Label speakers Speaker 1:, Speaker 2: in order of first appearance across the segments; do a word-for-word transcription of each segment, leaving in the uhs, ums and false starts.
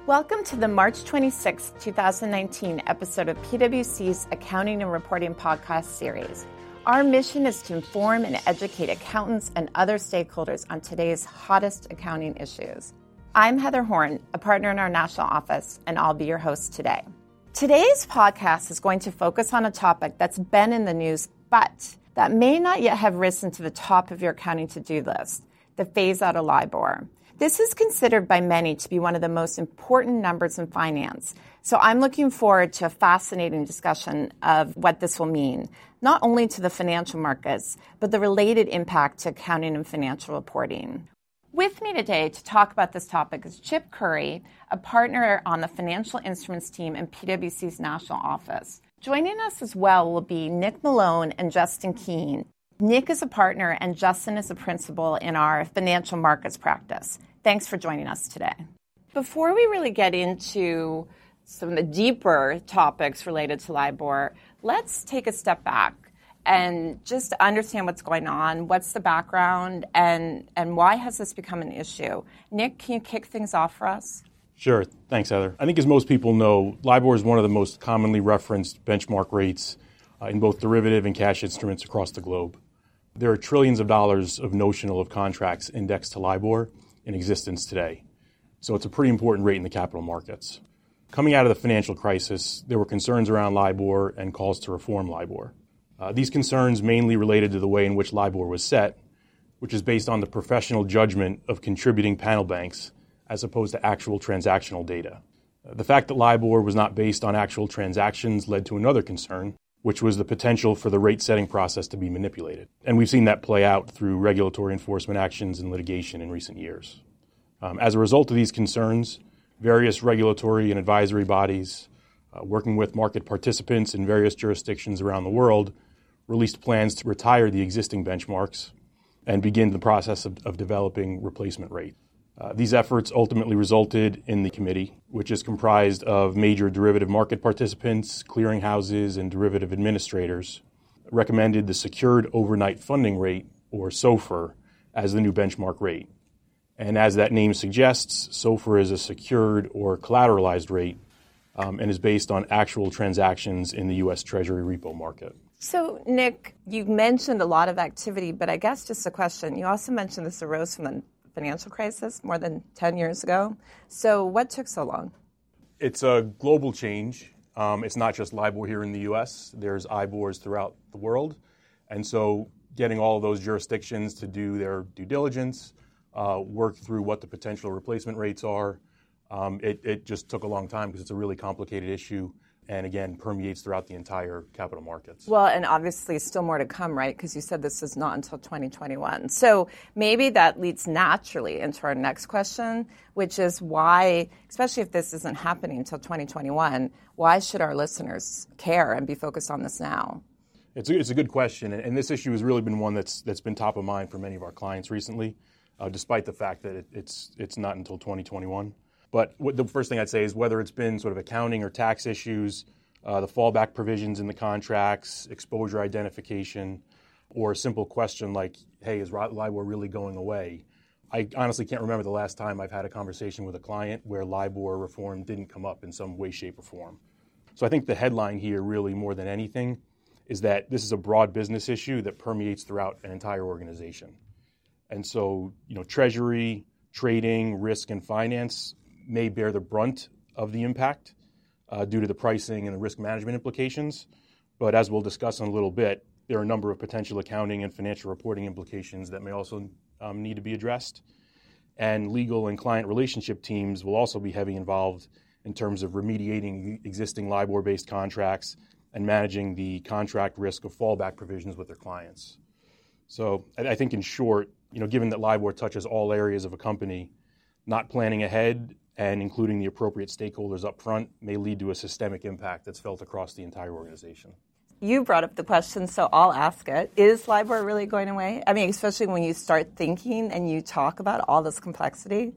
Speaker 1: Welcome to the March twenty-sixth, twenty nineteen episode of P W C's Accounting and Reporting podcast series. Our mission is to inform and educate accountants and other stakeholders on today's hottest accounting issues. I'm Heather Horn, a partner in our national office, and I'll be your host today. Today's podcast is going to focus on a topic that's been in the news, but that may not yet have risen to the top of your accounting to-do list, the phase-out of LIBOR. This is considered by many to be one of the most important numbers in finance. So I'm looking forward to a fascinating discussion of what this will mean, not only to the financial markets, but the related impact to accounting and financial reporting. With me today to talk about this topic is Chip Curry, a partner on the financial instruments team in P W C's national office. Joining us as well will be Nick Malone and Justin Keene. Nick is a partner and Justin is a principal in our financial markets practice. Thanks for joining us today. Before we really get into some of the deeper topics related to LIBOR, let's take a step back and just understand what's going on, what's the background, and, and why has this become an issue? Nick, can you kick things off for us?
Speaker 2: Sure. Thanks, Heather. I think as most people know, LIBOR is one of the most commonly referenced benchmark rates uh, in both derivative and cash instruments across the globe. There are trillions of dollars of notional of contracts indexed to LIBOR in existence today. So it's a pretty important rate in the capital markets. Coming out of the financial crisis, there were concerns around LIBOR and calls to reform LIBOR. Uh, these concerns mainly related to the way in which LIBOR was set, which is based on the professional judgment of contributing panel banks as opposed to actual transactional data. Uh, the fact that LIBOR was not based on actual transactions led to another concern, which was the potential for the rate-setting process to be manipulated. And we've seen that play out through regulatory enforcement actions and litigation in recent years. Um, as a result of these concerns, various regulatory and advisory bodies, uh, working with market participants in various jurisdictions around the world, released plans to retire the existing benchmarks and begin the process of, of developing replacement rate. Uh, these efforts ultimately resulted in the committee, which is comprised of major derivative market participants, clearinghouses, and derivative administrators, recommended the Secured Overnight Funding Rate, or SOFR, as the new benchmark rate. And as that name suggests, SOFR is a secured or collateralized rate um, and is based on actual transactions in the U S Treasury repo market.
Speaker 1: So, Nick, you mentioned a lot of activity, but I guess just a question. You also mentioned this arose from the financial crisis more than ten years ago. So what took so long?
Speaker 2: It's a global change. Um, it's not just LIBOR here in the U S. There's I B O Rs throughout the world. And so getting all of those jurisdictions to do their due diligence, uh, work through what the potential replacement rates are, um, it, it just took a long time because it's a really complicated issue. And again, permeates throughout the entire capital markets.
Speaker 1: Well, and obviously still more to come, right? Because you said this is not until twenty twenty-one. So maybe that leads naturally into our next question, which is why, especially if this isn't happening until twenty twenty-one, why should our listeners care and be focused on this now?
Speaker 2: It's a, it's a good question, and, and this issue has really been one that's that's been top of mind for many of our clients recently, uh, despite the fact that it, it's it's not until twenty twenty-one. But what the first thing I'd say is whether it's been sort of accounting or tax issues, uh, the fallback provisions in the contracts, exposure identification, or a simple question like, hey, is LIBOR really going away? I honestly can't remember the last time I've had a conversation with a client where LIBOR reform didn't come up in some way, shape, or form. So I think the headline here really more than anything is that this is a broad business issue that permeates throughout an entire organization. And so, you know, treasury, trading, risk, and finance may bear the brunt of the impact uh, due to the pricing and the risk management implications. But as we'll discuss in a little bit, there are a number of potential accounting and financial reporting implications that may also um, need to be addressed. And legal and client relationship teams will also be heavily involved in terms of remediating existing LIBOR-based contracts and managing the contract risk of fallback provisions with their clients. So I, I think in short, you know, given that LIBOR touches all areas of a company, not planning ahead and including the appropriate stakeholders up front may lead to a systemic impact that's felt across the entire organization.
Speaker 1: You brought up the question, so I'll ask it. Is LIBOR really going away? I mean, especially when you start thinking and you talk about all this complexity.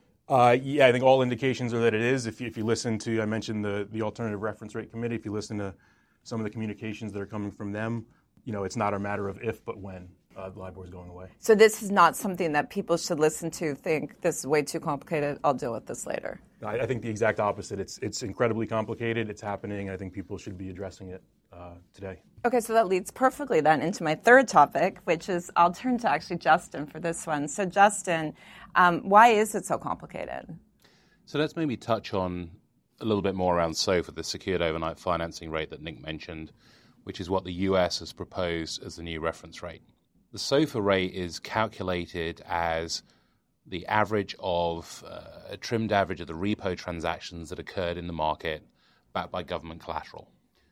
Speaker 2: Uh, yeah, I think all indications are that it is. If you, if you listen to, I mentioned the, the Alternative Reference Rate Committee, if you listen to some of the communications that are coming from them, you know, it's not a matter of if, but when. uh, LIBOR is going away.
Speaker 1: So this is not something that people should listen to, think this is way too complicated, I'll deal with this later.
Speaker 2: I, I think the exact opposite. It's it's incredibly complicated. It's happening. I think people should be addressing it uh, today.
Speaker 1: Okay, so that leads perfectly then into my third topic, which is I'll turn to actually Justin for this one. So Justin, um, why is it so complicated?
Speaker 3: So let's maybe touch on a little bit more around SOFR, the secured overnight financing rate that Nick mentioned, which is what the U S has proposed as the new reference rate. The SOFR rate is calculated as the average of, uh, a trimmed average of the repo transactions that occurred in the market backed by government collateral.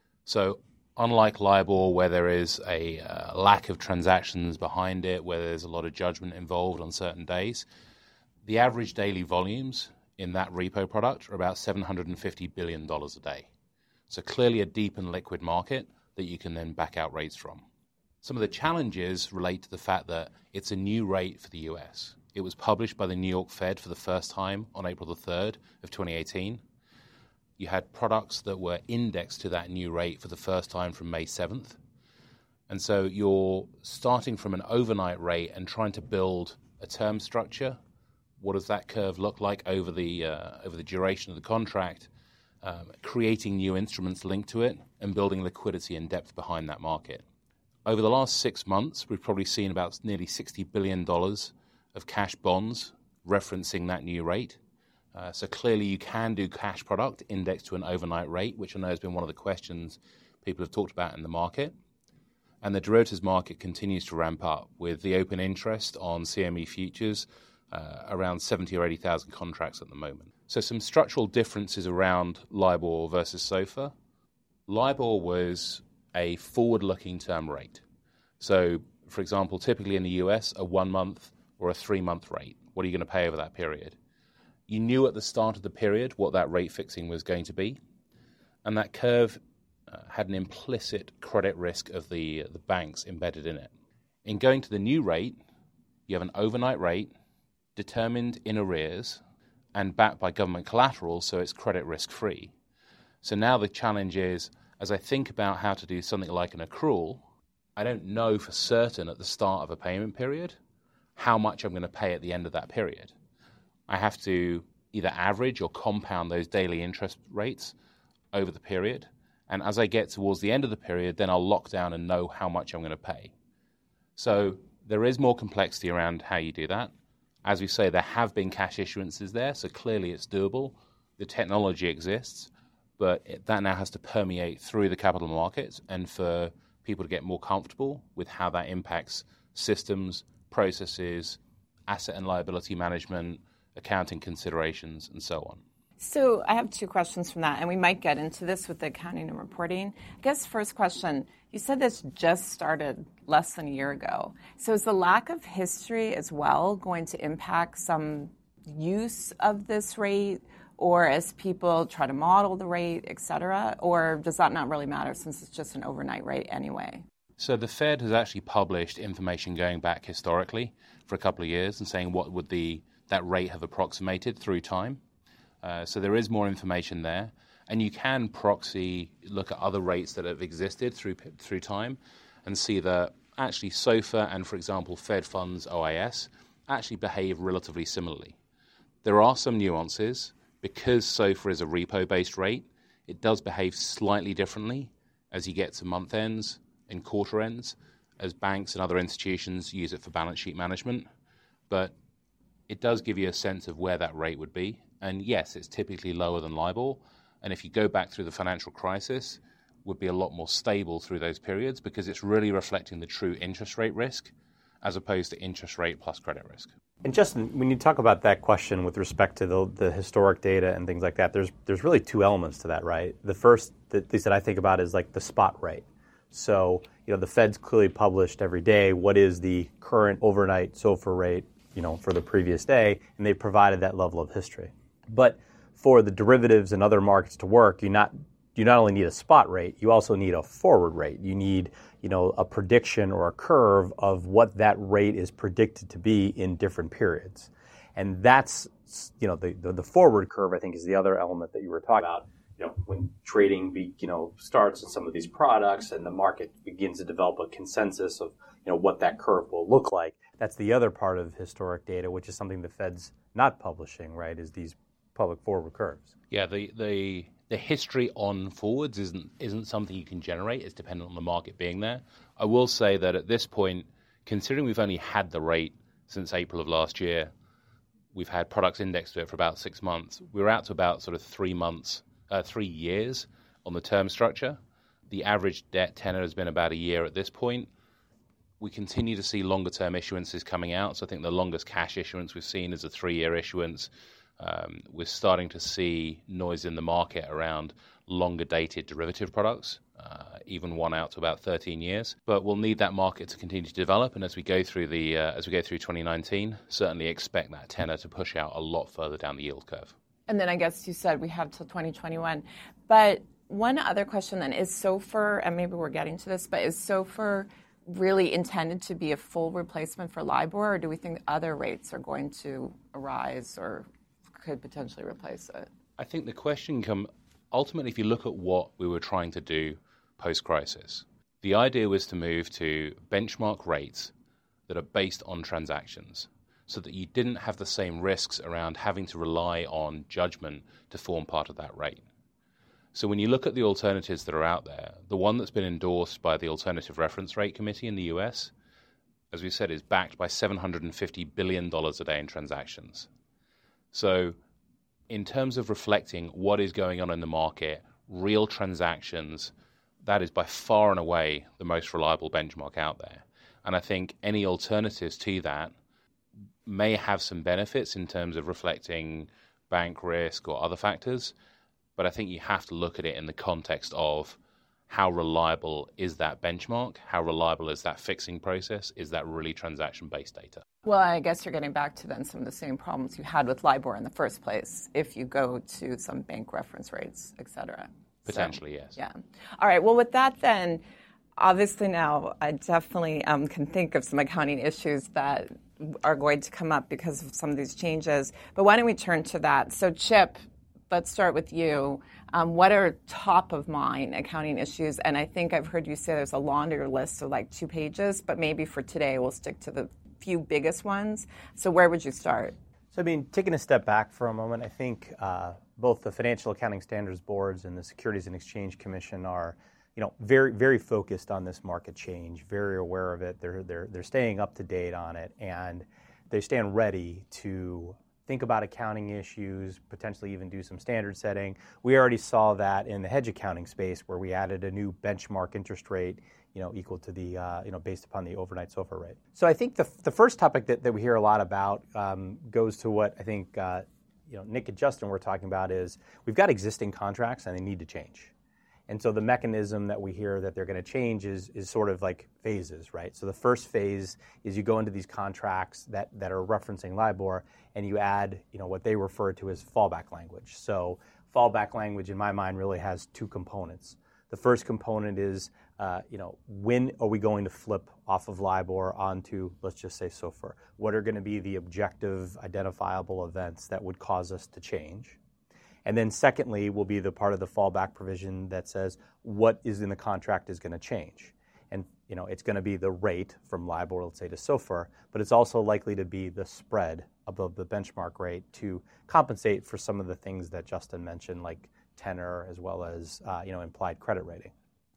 Speaker 3: So unlike LIBOR, where there is a uh, lack of transactions behind it, where there's a lot of judgment involved on certain days, the average daily volumes in that repo product are about seven hundred fifty billion dollars a day. So clearly a deep and liquid market that you can then back out rates from. Some of the challenges relate to the fact that it's a new rate for the U S. It was published by the New York Fed for the first time on April the third of twenty eighteen. You had products that were indexed to that new rate for the first time from May seventh. And so you're starting from an overnight rate and trying to build a term structure. What does that curve look like over the uh, over the duration of the contract? Um, creating new instruments linked to it and building liquidity and depth behind that market. Over the last six months, we've probably seen about nearly sixty billion dollars of cash bonds referencing that new rate. Uh, so clearly you can do cash product indexed to an overnight rate, which I know has been one of the questions people have talked about in the market. And the derivatives market continues to ramp up with the open interest on C M E futures uh, around seventy or eighty thousand contracts at the moment. So some structural differences around LIBOR versus SOFR. LIBOR was a forward-looking term rate. So, for example, typically in the U S, a one-month or a three-month rate. What are you going to pay over that period? You knew at the start of the period what that rate fixing was going to be, and that curve uh, had an implicit credit risk of the, the banks embedded in it. In going to the new rate, you have an overnight rate determined in arrears and backed by government collateral, so it's credit risk-free. So now the challenge is, as I think about how to do something like an accrual, I don't know for certain at the start of a payment period how much I'm going to pay at the end of that period. I have to either average or compound those daily interest rates over the period, and as I get towards the end of the period, then I'll lock down and know how much I'm going to pay. So there is more complexity around how you do that. As we say, there have been cash issuances there, so clearly it's doable. The technology exists, but it, that now has to permeate through the capital markets and for people to get more comfortable with how that impacts systems, processes, asset and liability management, accounting considerations, and so on.
Speaker 1: So I have two questions from that, and we might get into this with the accounting and reporting. I guess first question, you said this just started less than a year ago. So is the lack of history as well going to impact some use of this rate, or as people try to model the rate, et cetera? Or does that not really matter since it's just an overnight rate anyway?
Speaker 3: So the Fed has actually published information going back historically for a couple of years and saying what would the that rate have approximated through time. Uh, so there is more information there. And you can proxy, look at other rates that have existed through through time and see that actually SOFR and, for example, Fed Funds O I S actually behave relatively similarly. There are some nuances. Because SOFR is a repo-based rate, it does behave slightly differently as you get to month ends and quarter ends, as banks and other institutions use it for balance sheet management. But it does give you a sense of where that rate would be. And yes, it's typically lower than LIBOR. And if you go back through the financial crisis, would be a lot more stable through those periods because it's really reflecting the true interest rate risk as opposed to interest rate plus credit risk.
Speaker 4: And Justin, when you talk about that question with respect to the, the historic data and things like that, there's there's really two elements to that, right? The first, at least that I think about, is like the spot rate. So, you know, the Fed's clearly published every day what is the current overnight SOFR rate, you know, for the previous day, and they provided that level of history. But for the derivatives and other markets to work, you not you not only need a spot rate, you also need a forward rate. You need, you know, a prediction or a curve of what that rate is predicted to be in different periods. And that's, you know, the, the, the forward curve, I think, is the other element that you were talking about. You know, when trading, be, you know, starts in some of these products and the market begins to develop a consensus of, you know, what that curve will look like. That's the other part of historic data, which is something the Fed's not publishing, right, is these public forward curves.
Speaker 3: Yeah, the the the history on forwards isn't isn't something you can generate. It's dependent on the market being there. I will say that at this point, considering we've only had the rate since April of last year, we've had products indexed to it for about six months. We're out to about sort of three months, uh, three years on the term structure. The average debt tenor has been about a year at this point. We continue to see longer-term issuances coming out. So I think the longest cash issuance we've seen is a three-year issuance. Um, we're starting to see noise in the market around longer-dated derivative products, uh, even one out to about thirteen years. But we'll need that market to continue to develop. And as we go through the uh, as we go through twenty nineteen, certainly expect that tenor to push out a lot further down the yield curve.
Speaker 1: And then I guess you said we have till twenty twenty-one. But one other question then, is SOFR, and maybe we're getting to this, but is SOFR really intended to be a full replacement for LIBOR, or do we think other rates are going to arise or could potentially replace it?
Speaker 3: I think the question come ultimately, if you look at what we were trying to do post-crisis, the idea was to move to benchmark rates that are based on transactions so that you didn't have the same risks around having to rely on judgment to form part of that rate. So when you look at the alternatives that are out there, the one that's been endorsed by the Alternative Reference Rate Committee in the U S, as we said, is backed by seven hundred fifty billion dollars a day in transactions. So in terms of reflecting what is going on in the market, real transactions, that is by far and away the most reliable benchmark out there. And I think any alternatives to that may have some benefits in terms of reflecting bank risk or other factors, but I think you have to look at it in the context of how reliable is that benchmark? How reliable is that fixing process? Is that really transaction-based data?
Speaker 1: Well, I guess you're getting back to then some of the same problems you had with LIBOR in the first place if you go to some bank reference rates, et cetera.
Speaker 3: Potentially,
Speaker 1: so,
Speaker 3: yes.
Speaker 1: Yeah. All right. Well, with that then, obviously now I definitely um, can think of some accounting issues that are going to come up because of some of these changes. But why don't we turn to that? So, Chip, let's start with you. Um, what are top of mind accounting issues? And I think I've heard you say there's a laundry list of like two pages, but maybe for today we'll stick to the few biggest ones. So where would you start?
Speaker 4: So, I mean, taking a step back for a moment, I think uh, both the Financial Accounting Standards Boards and the Securities and Exchange Commission are, you know, very, very focused on this market change, very aware of it. They're they're they're staying up to date on it, and they stand ready to think about accounting issues, potentially even do some standard setting. We already saw that in the hedge accounting space, where we added a new benchmark interest rate, you know, equal to the, uh, you know, based upon the overnight SOFR rate. So I think the the first topic that, that we hear a lot about um, goes to what I think, uh, you know, Nick and Justin were talking about is we've got existing contracts and they need to change. And so the mechanism that we hear that they're going to change is is sort of like phases, right? So the first phase is you go into these contracts that, that are referencing LIBOR and you add, you know, what they refer to as fallback language. So fallback language in my mind really has two components. The first component is, uh, you know, when are we going to flip off of LIBOR onto, let's just say, SOFR? What are going to be the objective identifiable events that would cause us to change? And then secondly will be the part of the fallback provision that says what is in the contract is going to change. And you know, it's going to be the rate from LIBOR, let's say, to SOFR, but it's also likely to be the spread above the benchmark rate to compensate for some of the things that Justin mentioned, like tenor as well as uh, you know, implied credit rating.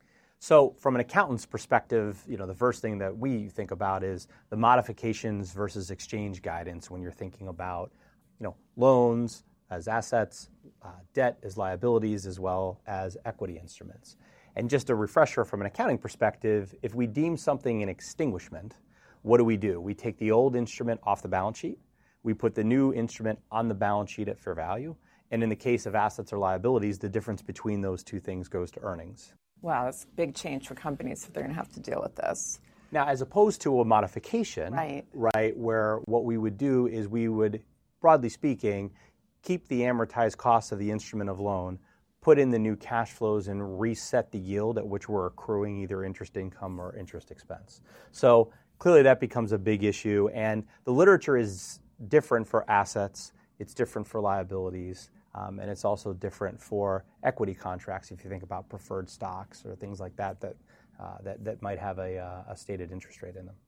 Speaker 4: So from an accountant's perspective, you know, the first thing that we think about is the modifications versus exchange guidance when you're thinking about, you know, loans as assets, uh, debt as liabilities, as well as equity instruments. And just a refresher from an accounting perspective, if we deem something an extinguishment, what do we do? We take the old instrument off the balance sheet, we put the new instrument on the balance sheet at fair value, and in the case of assets or liabilities, the difference between those two things goes to earnings.
Speaker 1: Wow, that's a big change for companies if they're going to have to deal with this.
Speaker 4: Now, as opposed to a modification,
Speaker 1: right,
Speaker 4: right, where what we would do is we would, broadly speaking, keep the amortized cost of the instrument of loan, put in the new cash flows, and reset the yield at which we're accruing either interest income or interest expense. So clearly that becomes a big issue, and the literature is different for assets, it's different for liabilities, um, and it's also different for equity contracts if you think about preferred stocks or things like that that uh, that, that might have a, uh, a stated interest rate in them.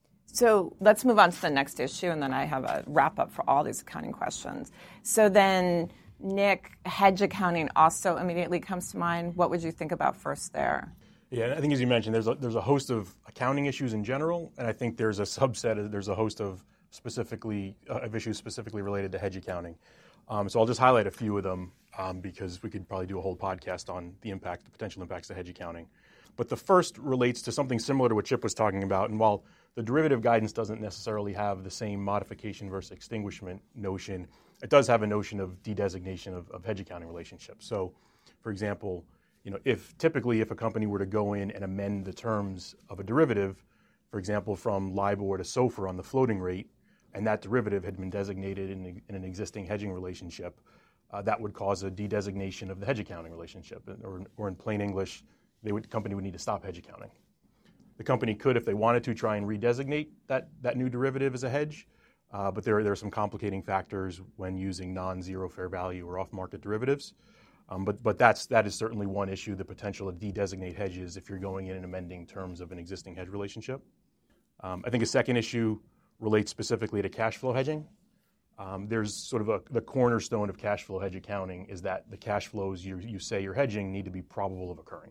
Speaker 1: So let's move on to the next issue, and then I have a wrap-up for all these accounting questions. So then, Nick, hedge accounting also immediately comes to mind. What would you think about first there?
Speaker 2: Yeah, I think as you mentioned, there's a, there's a host of accounting issues in general, and I think there's a subset, there's a host of specifically uh, of issues specifically related to hedge accounting. Um, so I'll just highlight a few of them um, because we could probably do a whole podcast on the impact, the potential impacts of hedge accounting. But the first relates to something similar to what Chip was talking about, and while the derivative guidance doesn't necessarily have the same modification versus extinguishment notion, it does have a notion of de-designation of, of hedge accounting relationships. So, for example, you know, if typically if a company were to go in and amend the terms of a derivative, for example, from LIBOR to SOFR on the floating rate, and that derivative had been designated in, in an existing hedging relationship, uh, that would cause a de-designation of the hedge accounting relationship, or, or in plain English, they would, the company would need to stop hedge accounting. The company could, if they wanted to, try and redesignate that, that new derivative as a hedge, uh, but there, there are some complicating factors when using non-zero fair value or off-market derivatives. Um, but but that's, that is certainly one issue, the potential to de-designate hedges if you're going in and amending terms of an existing hedge relationship. Um, I think a second issue relates specifically to cash flow hedging. Um, there's sort of a, the cornerstone of cash flow hedge accounting is that the cash flows you, you say you're hedging need to be probable of occurring.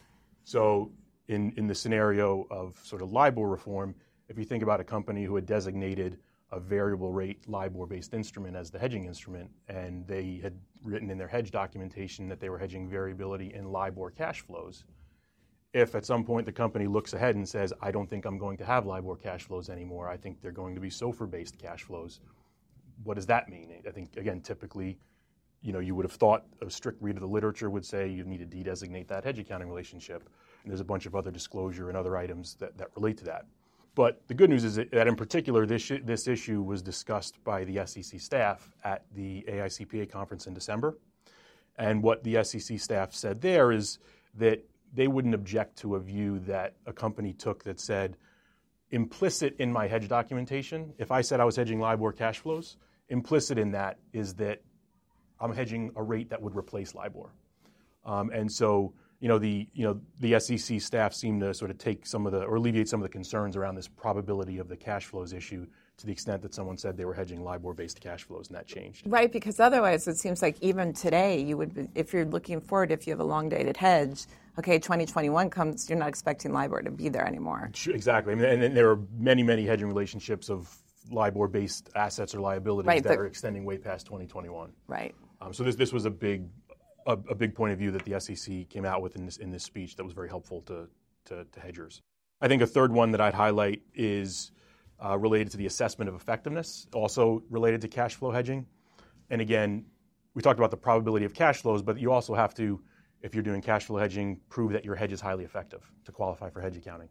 Speaker 2: So in, in the scenario of sort of LIBOR reform, if you think about a company who had designated a variable rate LIBOR-based instrument as the hedging instrument, and they had written in their hedge documentation that they were hedging variability in LIBOR cash flows, if at some point the company looks ahead and says, I don't think I'm going to have LIBOR cash flows anymore, I think they're going to be SOFR-based cash flows, what does that mean? I think, again, typically, you know, you would have thought a strict read of the literature would say you need to de-designate that hedge accounting relationship, and there's a bunch of other disclosure and other items that, that relate to that. But the good news is that in particular, this, this issue was discussed by the S E C staff at the A I C P A conference in December. And what the S E C staff said there is that they wouldn't object to a view that a company took that said, implicit in my hedge documentation, if I said I was hedging LIBOR cash flows, implicit in that is that I'm hedging a rate that would replace LIBOR. Um, and so, you know, the you know the S E C staff seemed to sort of take some of the, or alleviate some of the concerns around this probability of the cash flows issue to the extent that someone said they were hedging LIBOR-based cash flows, and that changed.
Speaker 1: Right, because otherwise it seems like even today, you would, be, if you're looking forward, if you have a long-dated hedge, okay, twenty twenty-one comes, you're not expecting LIBOR to be there anymore.
Speaker 2: Exactly. I mean, and, and there are many, many hedging relationships of LIBOR-based assets or liabilities
Speaker 1: right,
Speaker 2: that
Speaker 1: but,
Speaker 2: are extending way past twenty twenty-one.
Speaker 1: Right.
Speaker 2: Um, so this this was a big a, a big point of view that the S E C came out with in this in this speech that was very helpful to, to, to hedgers. I think a third one that I'd highlight is uh, related to the assessment of effectiveness, also related to cash flow hedging. And again, we talked about the probability of cash flows, but you also have to, if you're doing cash flow hedging, prove that your hedge is highly effective to qualify for hedge accounting.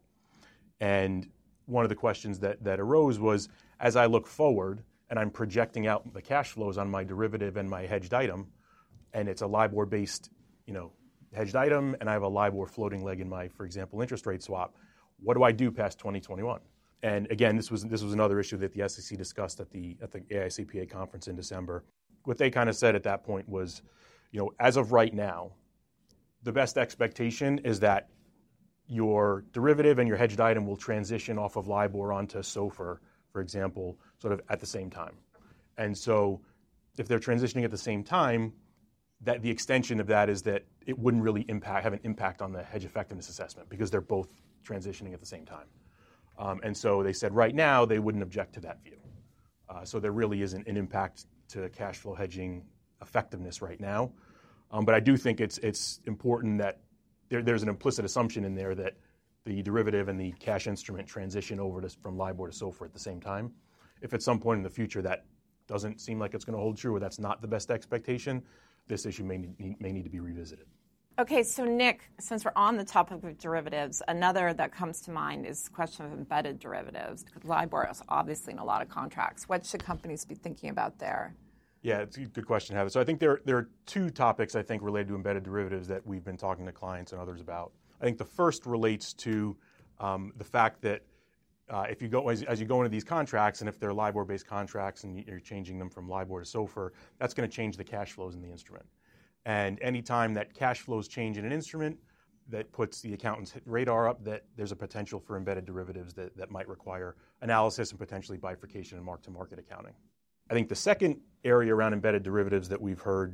Speaker 2: And one of the questions that, that arose was, as I look forward and I'm projecting out the cash flows on my derivative and my hedged item, and it's a LIBOR-based, you know, hedged item, and I have a LIBOR floating leg in my, for example, interest rate swap, what do I do past twenty twenty-one? And again, this was this was another issue that the S E C discussed at the at the A I C P A conference in December. What they kind of said at that point was, you know, as of right now, the best expectation is that your derivative and your hedged item will transition off of LIBOR onto SOFR, for example, sort of at the same time. And so if they're transitioning at the same time, that the extension of that is that it wouldn't really impact have an impact on the hedge effectiveness assessment because they're both transitioning at the same time. Um, and so they said right now they wouldn't object to that view. Uh, so there really isn't an impact to cash flow hedging effectiveness right now. Um, but I do think it's it's important that there, there's an implicit assumption in there that the derivative and the cash instrument transition over to, from LIBOR to SOFR at the same time. If at some point in the future that doesn't seem like it's going to hold true or that's not the best expectation, this issue may need, may need to be revisited.
Speaker 1: Okay, so Nick, since we're on the topic of derivatives, another that comes to mind is the question of embedded derivatives. LIBOR is obviously in a lot of contracts. What should companies be thinking about there?
Speaker 2: Yeah, it's a good question, Heather. So I think there, there are two topics, I think, related to embedded derivatives that we've been talking to clients and others about. I think the first relates to um, the fact that uh, if you go as, as you go into these contracts, and if they're LIBOR-based contracts and you're changing them from LIBOR to SOFR, that's going to change the cash flows in the instrument. And any time that cash flows change in an instrument, that puts the accountant's radar up that there's a potential for embedded derivatives that, that might require analysis and potentially bifurcation and mark-to-market accounting. I think the second area around embedded derivatives that we've heard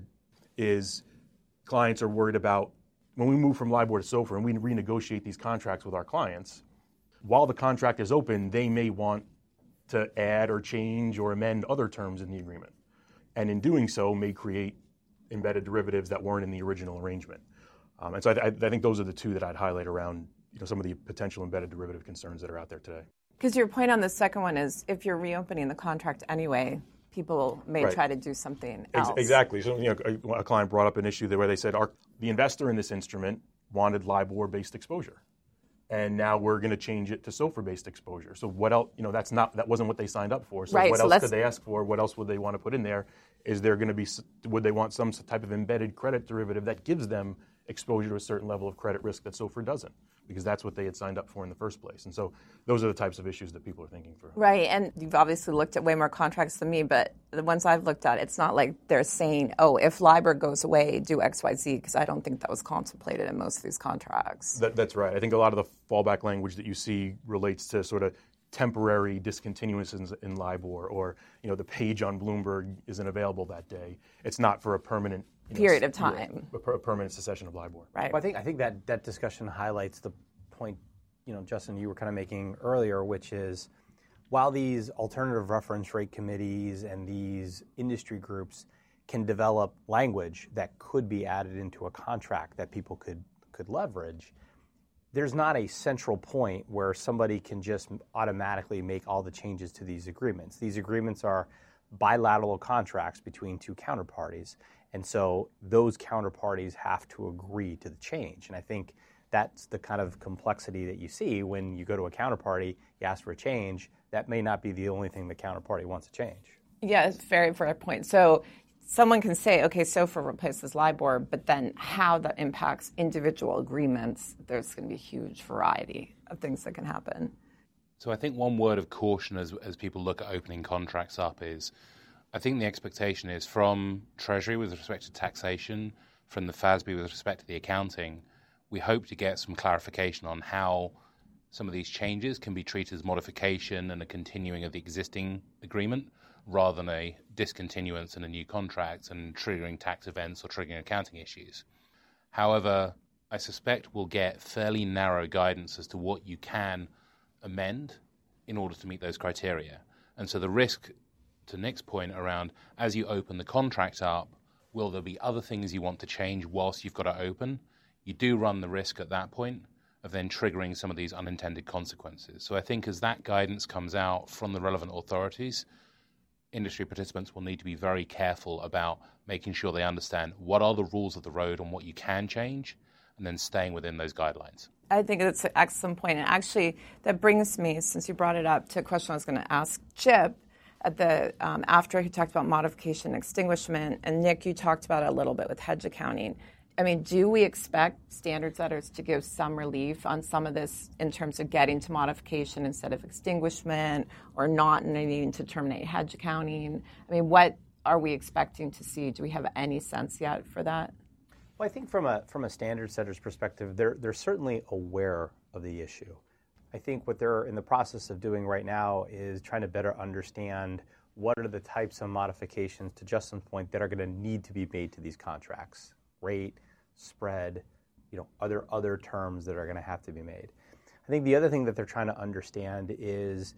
Speaker 2: is clients are worried about when we move from LIBOR to SOFR and we renegotiate these contracts with our clients, while the contract is open, they may want to add or change or amend other terms in the agreement. And in doing so, may create embedded derivatives that weren't in the original arrangement. Um, and so I, th- I think those are the two that I'd highlight around you know, some of the potential embedded derivative concerns that are out there today.
Speaker 1: Because your point on the second one is if you're reopening the contract anyway, people may
Speaker 2: right.
Speaker 1: try to do something else.
Speaker 2: Ex- exactly. So you know, a, a client brought up an issue there where they said our, the investor in this instrument wanted LIBOR-based exposure. And now we're going to change it to SOFR-based exposure. So what else? You know, that's not that wasn't what they signed up for. So
Speaker 1: right,
Speaker 2: what
Speaker 1: so
Speaker 2: else could they ask for? What else would they want to put in there? Is there going to be? Would they want some type of embedded credit derivative that gives them exposure to a certain level of credit risk that SOFR doesn't? Because that's what they had signed up for in the first place. And so those are the types of issues that people are thinking through.
Speaker 1: Right, and you've obviously looked at way more contracts than me, but the ones I've looked at, it's not like they're saying, oh, if LIBOR goes away, do X, Y, Z, because I don't think that was contemplated in most of these contracts.
Speaker 2: That, that's right. I think a lot of the fallback language that you see relates to sort of temporary discontinuances in LIBOR, or you know the page on Bloomberg isn't available that day. It's not for a permanent you know,
Speaker 1: period of time,
Speaker 2: a, a permanent cessation of LIBOR.
Speaker 1: Right.
Speaker 4: Well, I think I think that that discussion highlights the point, you know, Justin, you were kind of making earlier, which is while these alternative reference rate committees and these industry groups can develop language that could be added into a contract that people could could leverage, there's not a central point where somebody can just automatically make all the changes to these agreements. These agreements are bilateral contracts between two counterparties, and so those counterparties have to agree to the change. And I think that's the kind of complexity that you see when you go to a counterparty, you ask for a change, that may not be the only thing the counterparty wants to change.
Speaker 1: Yeah, it's a very fair point. So someone can say, okay, SOFR replaces LIBOR, but then how that impacts individual agreements, there's going to be a huge variety of things that can happen.
Speaker 3: So I think one word of caution as as people look at opening contracts up is, I think the expectation is from Treasury with respect to taxation, from the F A S B with respect to the accounting, we hope to get some clarification on how some of these changes can be treated as modification and a continuing of the existing agreement, rather than a discontinuance in a new contract and triggering tax events or triggering accounting issues. However, I suspect we'll get fairly narrow guidance as to what you can amend in order to meet those criteria. And so the risk, to Nick's point around, as you open the contract up, will there be other things you want to change whilst you've got it open? You do run the risk at that point of then triggering some of these unintended consequences. So I think as that guidance comes out from the relevant authorities, industry participants will need to be very careful about making sure they understand what are the rules of the road and what you can change, and then staying within those guidelines.
Speaker 1: I think that's an excellent point. And actually, that brings me, since you brought it up, to a question I was going to ask Chip at the um, after he talked about modification and extinguishment. And Nick, you talked about it a little bit with hedge accounting. I mean, do we expect standard setters to give some relief on some of this in terms of getting to modification instead of extinguishment, or not needing to terminate hedge accounting? I mean, what are we expecting to see? Do we have any sense yet for that?
Speaker 4: Well, I think from a from a standard setter's perspective, they're they're certainly aware of the issue. I think what they're in the process of doing right now is trying to better understand what are the types of modifications, to Justin's point, that are going to need to be made to these contracts. Rate, spread, you know, other other terms that are going to have to be made. I think the other thing that they're trying to understand is,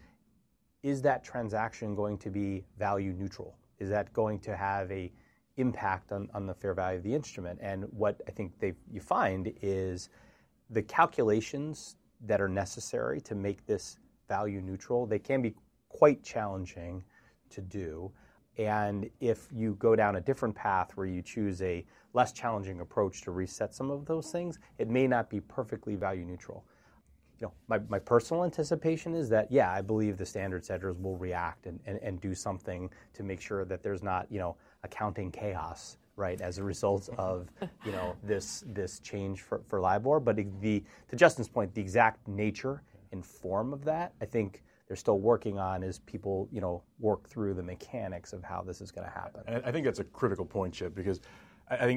Speaker 4: is that transaction going to be value neutral? Is that going to have a impact on, on the fair value of the instrument? And what I think they you find is the calculations that are necessary to make this value neutral, they can be quite challenging to do. And if you go down a different path where you choose a less challenging approach to reset some of those things, it may not be perfectly value neutral. You know, my, my personal anticipation is that, yeah, I believe the standard setters will react and, and, and do something to make sure that there's not, you know, accounting chaos, right, as a result of, you know, this this change for, for LIBOR. But the to Justin's point, the exact nature and form of that, I think they're still working on as people, you know, work through the mechanics of how this is going to happen.
Speaker 2: And I think that's a critical point, Chip, because I think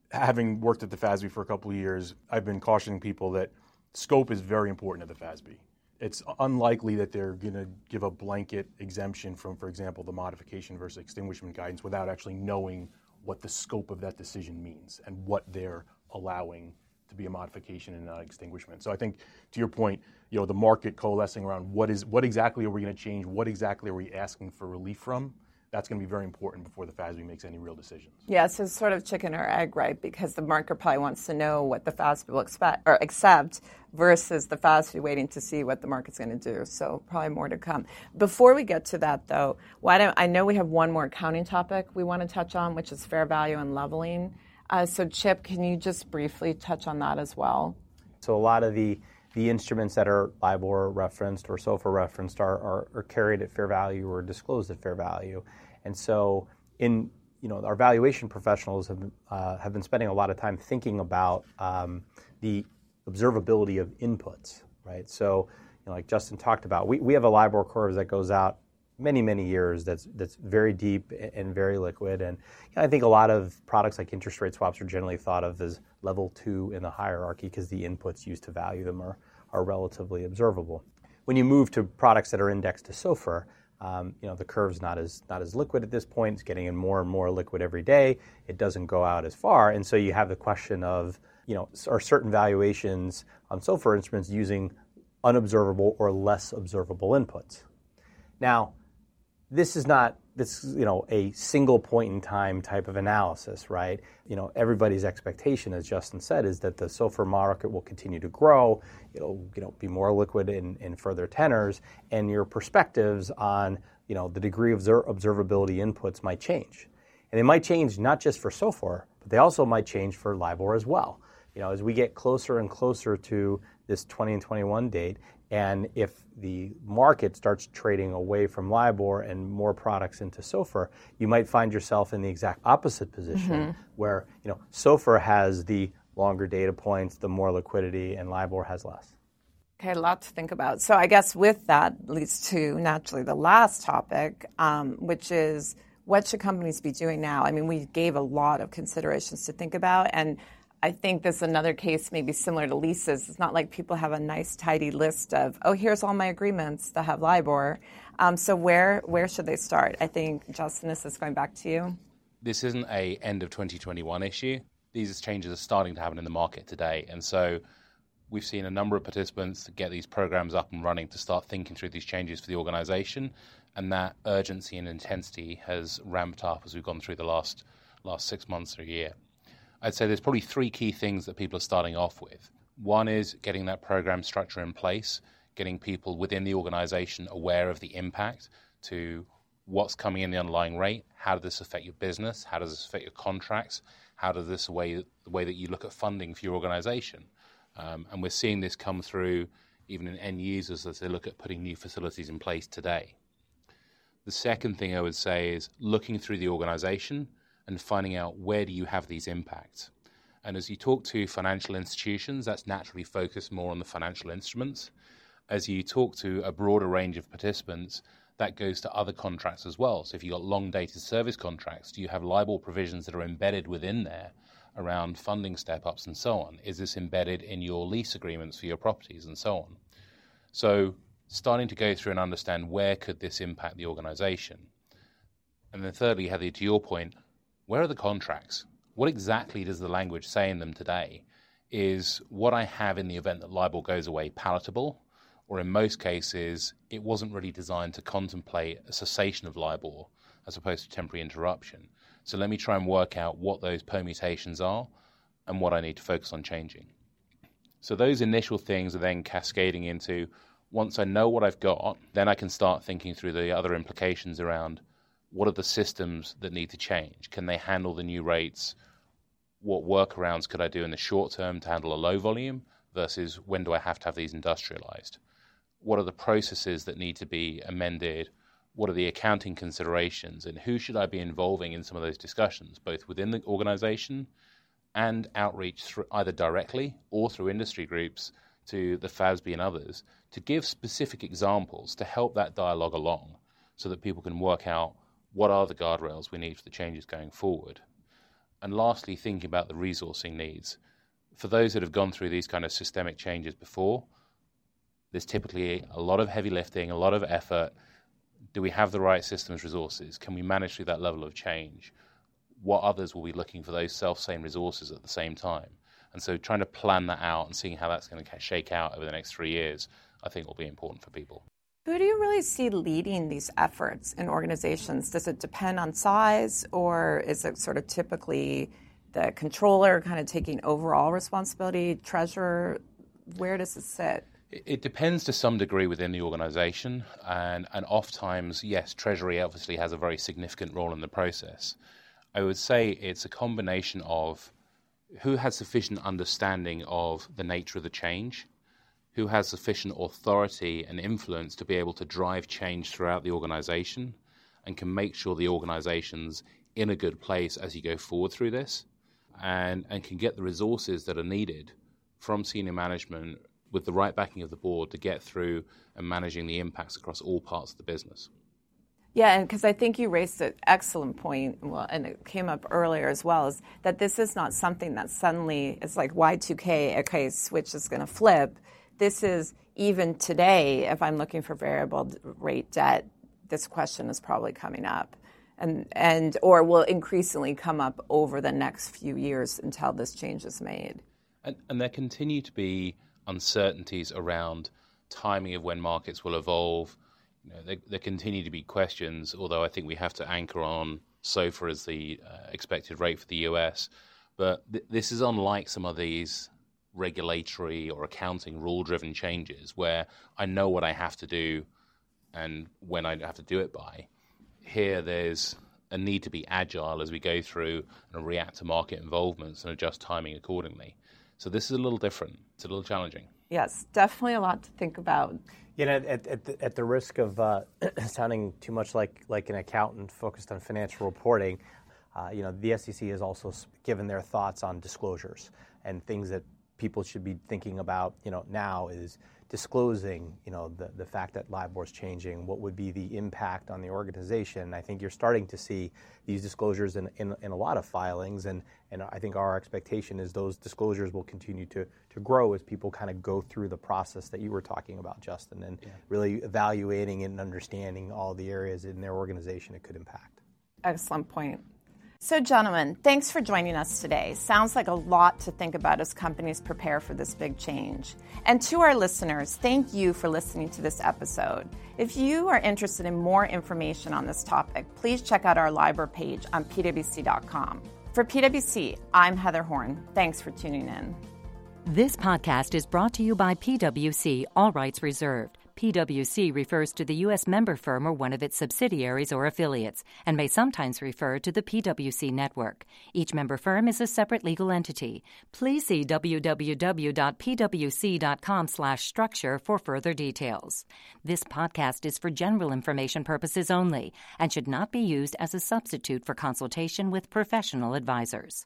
Speaker 2: having worked at the F A S B for a couple of years, I've been cautioning people that scope is very important at the F A S B. It's unlikely that they're going to give a blanket exemption from, for example, the modification versus extinguishment guidance without actually knowing what the scope of that decision means and what they're allowing to be a modification and not extinguishment. So I think, to your point, you know, the market coalescing around what is what exactly are we going to change, what exactly are we asking for relief from, that's going to be very important before the F A S B makes any real decisions.
Speaker 1: Yeah, so it's sort of chicken or egg, right? Because the market probably wants to know what the F A S B will expect or accept versus the F A S B waiting to see what the market's going to do. So probably more to come. Before we get to that, though, why don't I know we have one more accounting topic we want to touch on, which is fair value and leveling. Uh, so, Chip, can you just briefly touch on that as well?
Speaker 4: So a lot of the the instruments that are LIBOR referenced or SOFR referenced are, are, are carried at fair value or disclosed at fair value. And so in, you know, our valuation professionals have, uh, have been spending a lot of time thinking about um, the observability of inputs, right? So, you know, like Justin talked about, we, we have a LIBOR curve that goes out many, many years that's that's very deep and very liquid. And you know, I think a lot of products like interest rate swaps are generally thought of as level two in the hierarchy because the inputs used to value them are, are relatively observable. When you move to products that are indexed to SOFR, um, you know, the curve's not as not as liquid at this point. It's getting in more and more liquid every day. It doesn't go out as far. And so you have the question of, you know, are certain valuations on SOFR instruments using unobservable or less observable inputs? Now, this is not this you know a single point in time type of analysis, right? You know, everybody's expectation, as Justin said, is that the SOFR market will continue to grow. It'll you know be more liquid in, in further tenors, and your perspectives on you know the degree of observability inputs might change, and they might change not just for SOFR, but they also might change for LIBOR as well. You know, as we get closer and closer to this twenty and twenty-one date, and if the market starts trading away from LIBOR and more products into SOFR, you might find yourself in the exact opposite position mm-hmm. where, you know, SOFR has the longer data points, the more liquidity, and LIBOR has less.
Speaker 1: Okay, a lot to think about. So I guess with that leads to naturally the last topic, um, which is what should companies be doing now? I mean, we gave a lot of considerations to think about, and I think this is another case maybe similar to Lisa's. It's not like people have a nice, tidy list of, oh, here's all my agreements that have LIBOR. Um, so where where should they start? I think, Justin, this is going back to you.
Speaker 3: This isn't a end of twenty twenty-one issue. These changes are starting to happen in the market today. And so we've seen a number of participants get these programs up and running to start thinking through these changes for the organization. And that urgency and intensity has ramped up as we've gone through the last last six months or a year. I'd say there's probably three key things that people are starting off with. One is getting that program structure in place, getting people within the organization aware of the impact to what's coming in the underlying rate, how does this affect your business, how does this affect your contracts, how does this way the way that you look at funding for your organization. Um, and we're seeing this come through even in end users as they look at putting new facilities in place today. The second thing I would say is looking through the organization and finding out where do you have these impacts. And as you talk to financial institutions, that's naturally focused more on the financial instruments. As you talk to a broader range of participants, that goes to other contracts as well. So if you've got long-dated service contracts, do you have LIBOR provisions that are embedded within there around funding step-ups and so on? Is this embedded in your lease agreements for your properties and so on? So starting to go through and understand where could this impact the organization. And then thirdly, Heather, to your point, where are the contracts? What exactly does the language say in them today? Is what I have in the event that LIBOR goes away palatable? Or in most cases, it wasn't really designed to contemplate a cessation of LIBOR as opposed to temporary interruption. So let me try and work out what those permutations are and what I need to focus on changing. So those initial things are then cascading into, once I know what I've got, then I can start thinking through the other implications around what are the systems that need to change? Can they handle the new rates? What workarounds could I do in the short term to handle a low volume versus when do I have to have these industrialized? What are the processes that need to be amended? What are the accounting considerations? And who should I be involving in some of those discussions, both within the organization and outreach through either directly or through industry groups to the F A S B and others to give specific examples to help that dialogue along so that people can work out what are the guardrails we need for the changes going forward. And lastly, thinking about the resourcing needs. For those that have gone through these kind of systemic changes before, there's typically a lot of heavy lifting, a lot of effort. Do we have the right systems resources? Can we manage through that level of change? What others will be looking for those self-same resources at the same time? And so trying to plan that out and seeing how that's going to shake out over the next three years, I think will be important for people.
Speaker 1: Who do you really see leading these efforts in organizations? Does it depend on size, or is it sort of typically the controller kind of taking overall responsibility, treasurer? Where does it sit?
Speaker 3: It depends to some degree within the organization, and, and oftentimes, yes, Treasury obviously has a very significant role in the process. I would say it's a combination of who has sufficient understanding of the nature of the change, who has sufficient authority and influence to be able to drive change throughout the organization and can make sure the organization's in a good place as you go forward through this, and, and can get the resources that are needed from senior management with the right backing of the board to get through and managing the impacts across all parts of the business.
Speaker 1: Yeah, and because I think you raised an excellent point, well, and it came up earlier as well, is that this is not something that suddenly is like Y two K, okay, switch is going to flip. This is, even today, if I'm looking for variable rate debt, this question is probably coming up, and and or will increasingly come up over the next few years until this change is made.
Speaker 3: And, and there continue to be uncertainties around timing of when markets will evolve. You know, there, there continue to be questions, although I think we have to anchor on SOFR as the uh, expected rate for the U S. But th- this is unlike some of these regulatory or accounting rule-driven changes where I know what I have to do and when I have to do it by. Here, there's a need to be agile as we go through and react to market involvements and adjust timing accordingly. So this is a little different. It's a little challenging.
Speaker 1: Yes, definitely a lot to think about.
Speaker 4: You know, at, at, the, at the risk of uh, sounding too much like, like an accountant focused on financial reporting, uh, you know, the S E C has also given their thoughts on disclosures, and things that people should be thinking about, you know, now is disclosing, you know, the, the fact that LIBOR is changing, what would be the impact on the organization. I think you're starting to see these disclosures in, in, in a lot of filings, and, and I think our expectation is those disclosures will continue to, to grow as people kind of go through the process that you were talking about, Justin, and yeah. really evaluating and understanding all the areas in their organization it could impact.
Speaker 1: Excellent point. So, gentlemen, thanks for joining us today. Sounds like a lot to think about as companies prepare for this big change. And to our listeners, thank you for listening to this episode. If you are interested in more information on this topic, please check out our LIBOR page on P W C dot com. For P W C, I'm Heather Horn. Thanks for tuning in.
Speaker 5: This podcast is brought to you by P W C, all rights reserved. P W C refers to the U S member firm or one of its subsidiaries or affiliates, and may sometimes refer to the P W C network. Each member firm is a separate legal entity. Please see w w w dot p w c dot com slash structure for further details. This podcast is for general information purposes only and should not be used as a substitute for consultation with professional advisors.